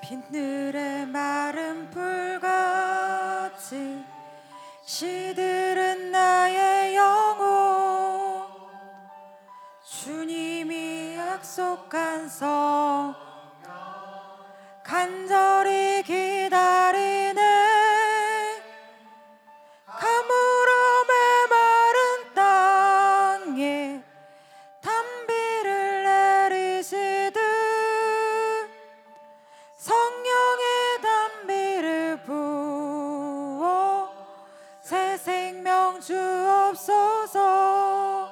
빗늘의 마른 불같이 시들은 나의 영혼, 주님이 약속한 성령 간절히 기다리네. 가물어 메마른 땅에 단비를 내리시듯 성령의 단비를 부어 새 생명 주옵소서.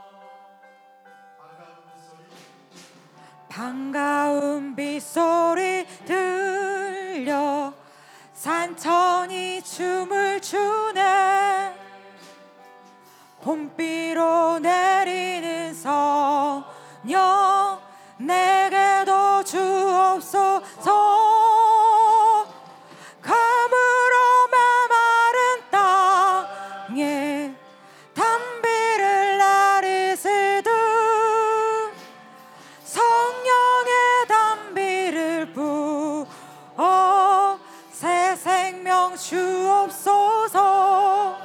반가운 빗소리 들려 산천이 춤을 추네. 봄비로 내리는 성령 내게도 주옵소서. 가물어 메마른 땅에 단비를 내리시듯 성령의 단비를 부어 새 생명 주옵소서.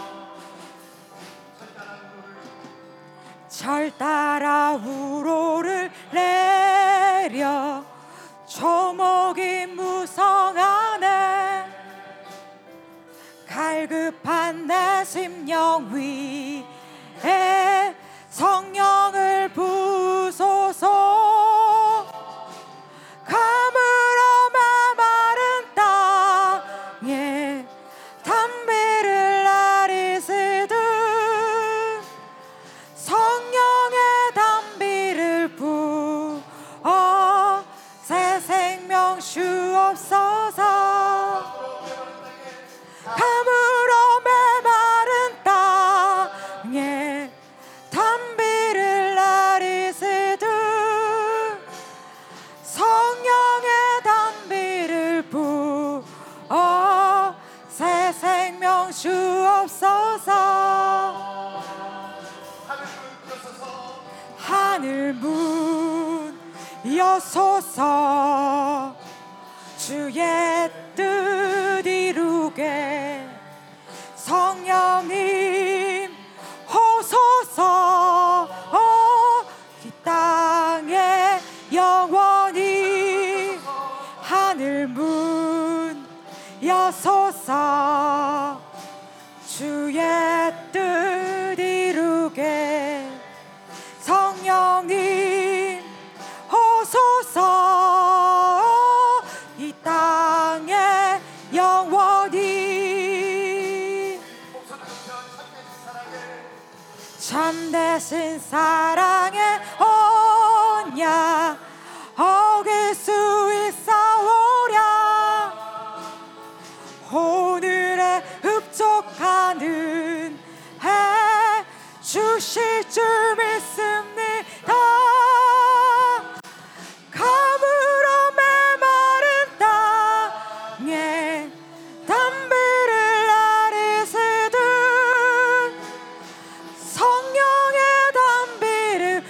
절 따라 우로를 내려 조목이 무성하네. 갈급한 내 심령 위에 성령을 부소서. 가물어 메마른 땅에 단비를 내리시듯 성령의 단비를 부어 새 생명 주옵소서. 가물어 메마른 땅에 단비를 내리시듯 성령의 단비를 부어 새 생명 주옵소서. 하늘 문 여소서. 주의 뜻 이루게 성령님 오소서. 이 땅에 영원히 하늘 문 여소서. 주의 뜻 이루게 성령님 오소서. 이 땅에 영원히 참되신 사랑의 언약 어길 수 있사오랴. 오늘의 흡족한 은혜 주실 줄 믿습니다. 가물어 메마른 땅에 단비를 내리시듯 성령의 단비를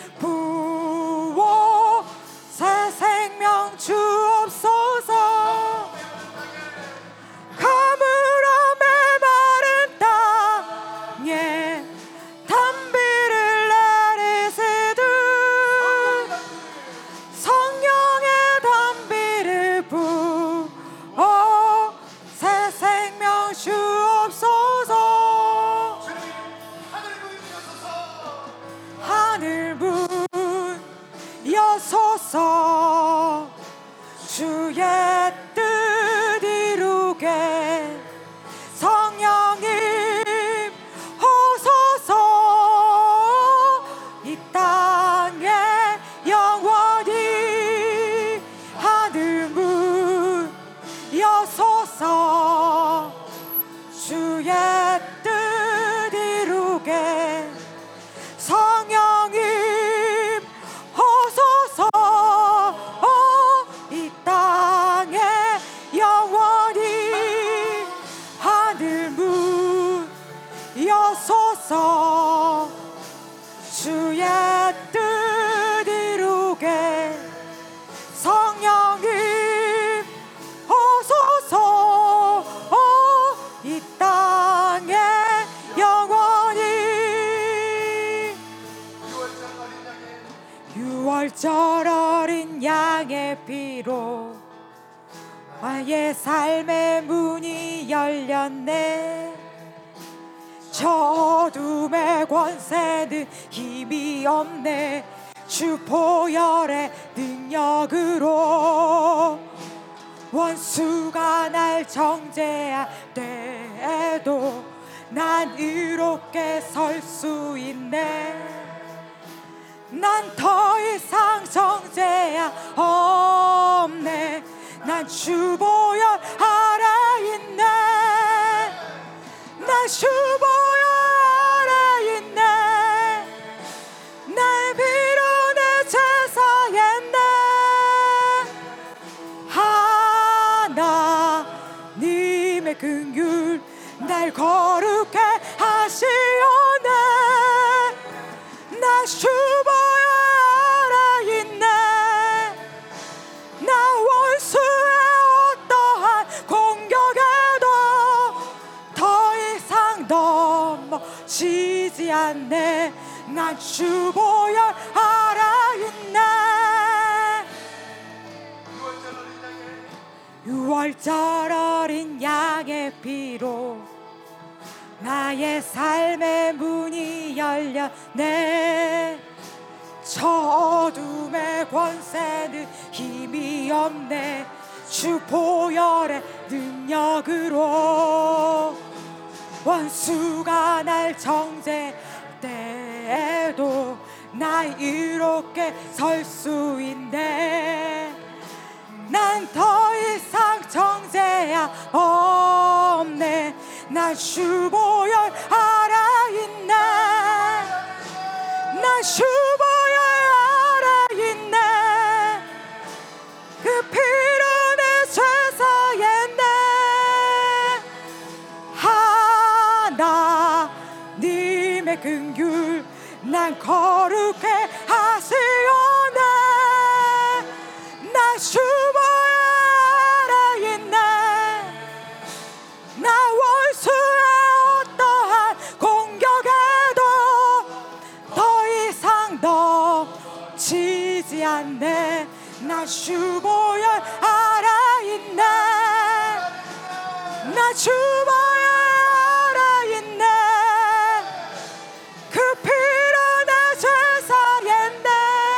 부어 새 생명 주옵소서. 가물어 메마른 땅에 단비를 내리시듯 성령의 단비를 부어 새 생명 주옵소서. 하늘 문 여소서. 주의 뜻 이루게 성령님 오소서. 이 땅에 영원히 하늘 문 여소서. 주의 뜻 이루게 성령님 오소서. 이 땅에 영원히 하늘 문 여소서. 주의 뜻 이루게 성령님 6월절 어린 양의 피로 나의 삶의 문이 열렸네. 저 어둠의 권세는 힘이 없네. 주 보혈의 능력으로 원수가 날 정죄할 때에도 난 의롭게 설 수 있네. 난 더 이상 정죄야 없네. 난 주 보혈 아래 있네. 난 주 보혈 아래 있네. 날 비로 내 제사했네. 하나님의 긍휼 날 거룩해 하시오네. 나 주 보혈 아래 있네. 나 원수의 어떠한 공격에도 더 이상 넘어지지 않네. 난 주 보혈 아래 있네. 6월절 어린 양의 피로 나의 삶의 문이 열렸네. 저 어둠의 권세는 힘이 없네. 주 보혈의 능력으로 원수가 날 정죄할 때에도 날 이롭게 설 수 있네. 난 더 이상 정죄야 없네. 난 주 보혈 아래 있네. 난 주 보혈 아래 있네. 그 피로 내 죄 사했네. 하나님의 긍휼 난 거룩해 하시오네. 난 주 보혈 아래 있네. 나 원수의 어떠한 공격에도 더 이상 넘치지 않네. 나 주 보혈 아래 있네. 나 주 보혈 아래 있네. 그 피로 내 죄 사했네.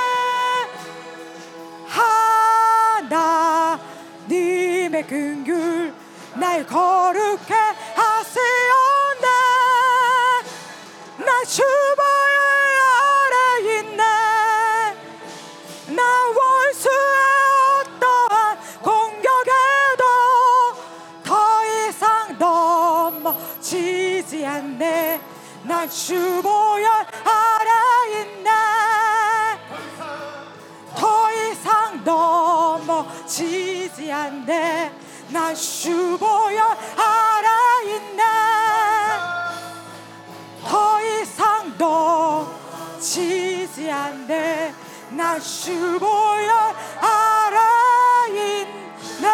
하나님의 긍휼 날 거룩해 하시오네. 나 주 보혈 아래 있네. 나 원수의 어떠한 공격에도 더 이상 넘어지지 않네. 난 주 보혈 아래 있네. 더 이상 넘어지지 않네. 난 주 보혈 아래 있네. 더 이상 넘어지지 않네. 난 주 보혈 아래 있네.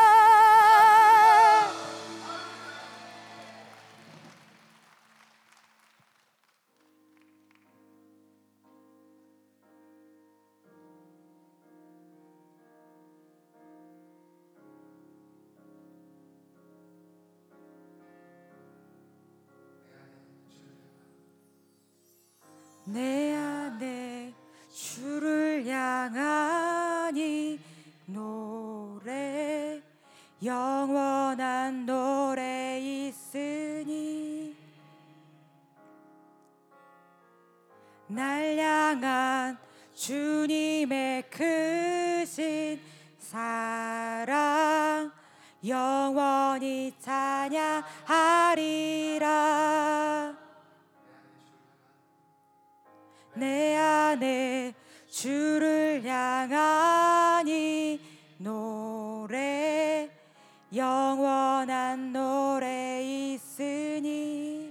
내 안에 주를 향하니 노래 영원한 노래 있으니 날 향한 주님의 크신 사랑 영원히 찬양하리라. 내 안에 주를 향하니 노래 영원한 노래 있으니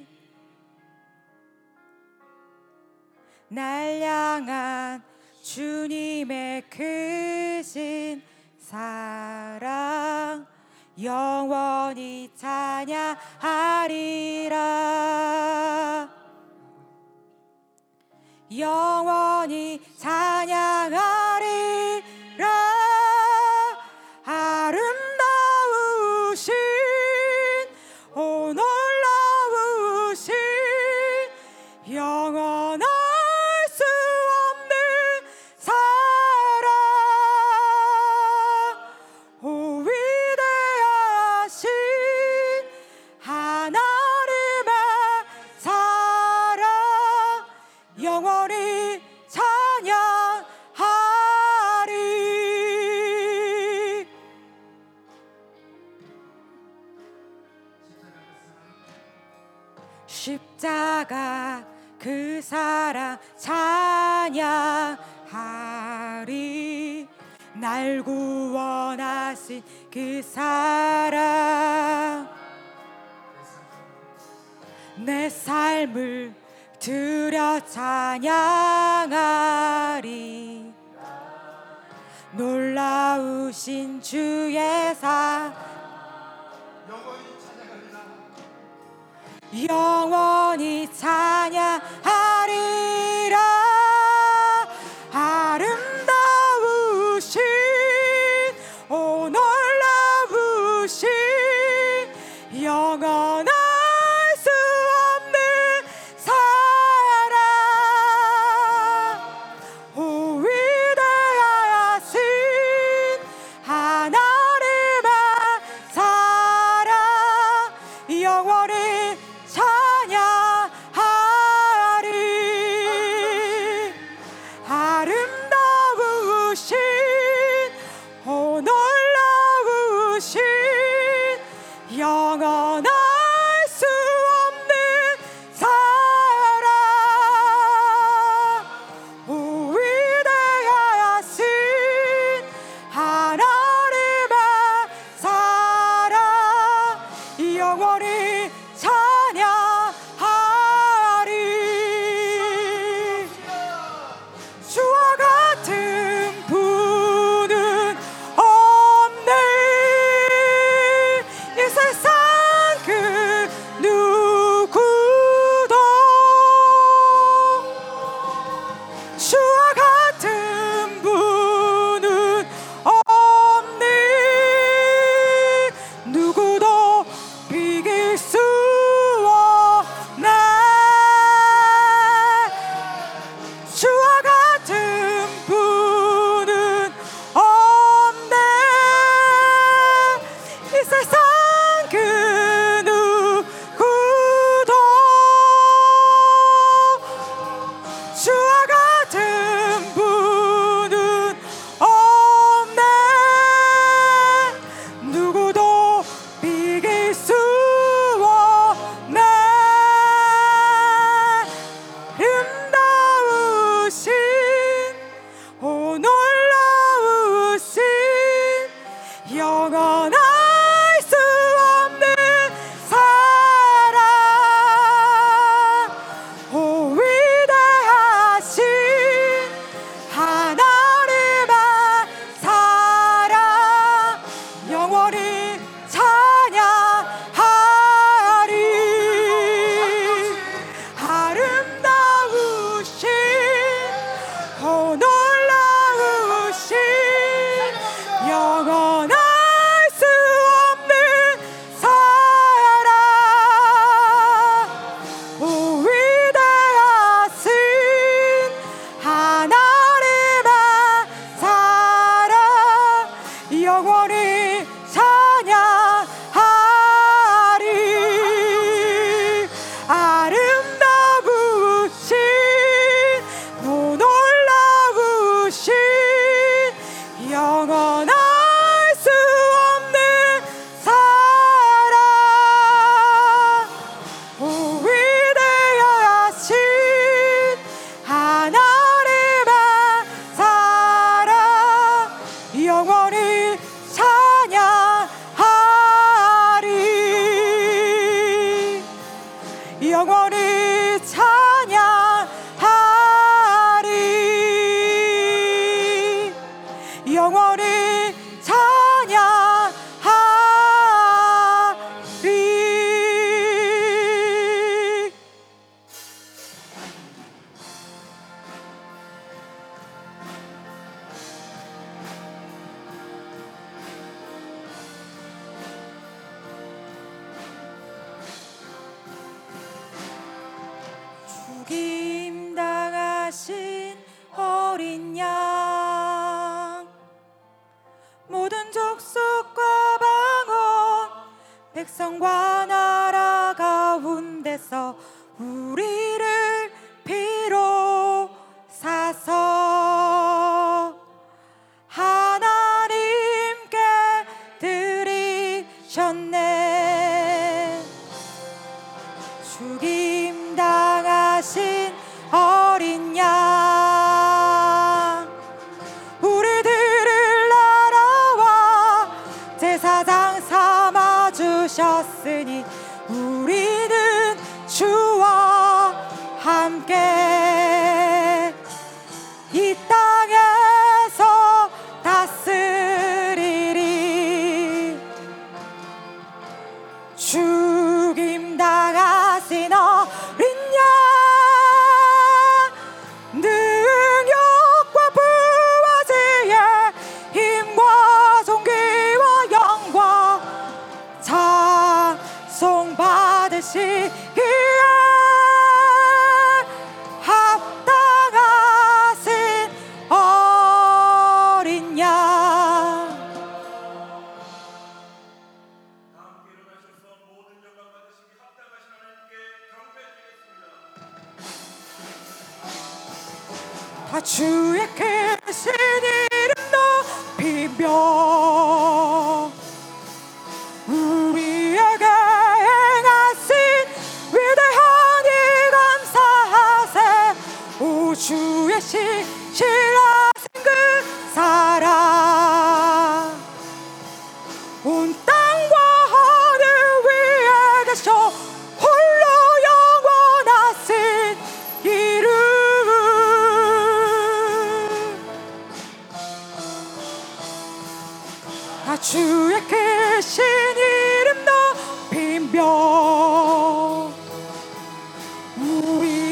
날 향한 주님의 크신 사랑 영원히 찬양하리라. 영원히 찬양하리라. 십자가 그 사랑 찬양하리. 날 구원하신 그 사랑, 내 삶을 드려 찬양하리. 놀라우신 주의 사 영원히 찬양하리라. 아름다우신 오 놀라우신 영원할 수 없는 사랑, 오 위대하신 하나님의 사랑, 영원히 찬양하리. 아름다우신 오 놀라우신 영원할 수 없는 사랑, 오 위대하신 하나님의 사랑, 영원히 찬양하리. 주와 같은 분은 없네. 이 세상 그 누구도 주와 같은 분은 없네. 누구도 비길 수 없네. 주와 같은 분은 없네. 이 세상 그 누구도 주와 같은 분은 없네. 누구도 비길 수 없네. 아름다우신 오 놀라우신 영원할 수 없는 사랑, 오 위대하신 하나님의 사랑, 영원히 찬양하리. 아름다우신 오 놀라우신 영원할 수 없는 사랑, 오 위대하신 하나님의 사랑, 영원히 찬양하리. 아름다우신 오 놀라우신 영원할 수 없는 사랑, 오 위대하신 하나님의 사랑, 영원히 찬양하리. 영원히 찬양하리. 영원히 찬양하리. 죽임 당하신 어린 양, 모든 족속과 방언 백성과 나라 가운데서 우리를 비로 사서 하나님께 드리셨네. 죽임 당하신 어린 양 우리들을 날아와 제사장 삼아 주셨으니 우리는 주와 함께 이 땅에서 다스리리. 죽임 당하신 어린 양 능력과 부와 지혜 힘과 존귀와 영광 찬송 받으시기에 합당하신 어린 양. 함께 일어나셔서 모든 영광 받으시기 합당하신 하나님께 경배드리겠습니다. 다 주의 크신 이름 높이며 우리에게 행하신 위대한 일 감사하세. 오 주의 신실하신 그 사랑 온 땅과 하늘 위에 계셔 홀로 영원하신 이름. 다 주의 크신 이름 높이며 우리